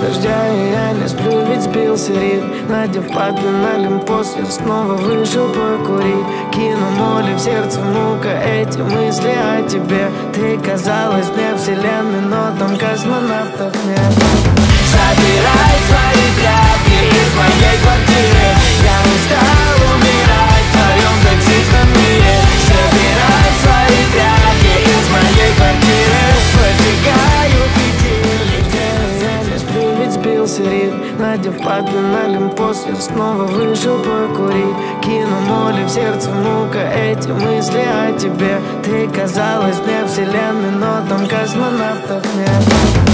дождя, и я не сплю, ведь сбился ритм. Надев папе на Олимпос, я снова вышел покурить. Кину моли в сердце мука, эти мысли о тебе. Ты казалась мне вселенной, но там космонавтов нет. Забирай свои тряпки из моей квартиры. Я устал умирать в твоем токсичном мире. Забирай свои тряпки из моей квартиры. Поджигаю фитиль, где я не сплю, ведь сбился ритм. Надев папе на Олимпос, я снова вышел покурить. Кину моли в сердце мука, эти мысли о тебе. Ты казалась мне вселенной, но там космонавтов нет.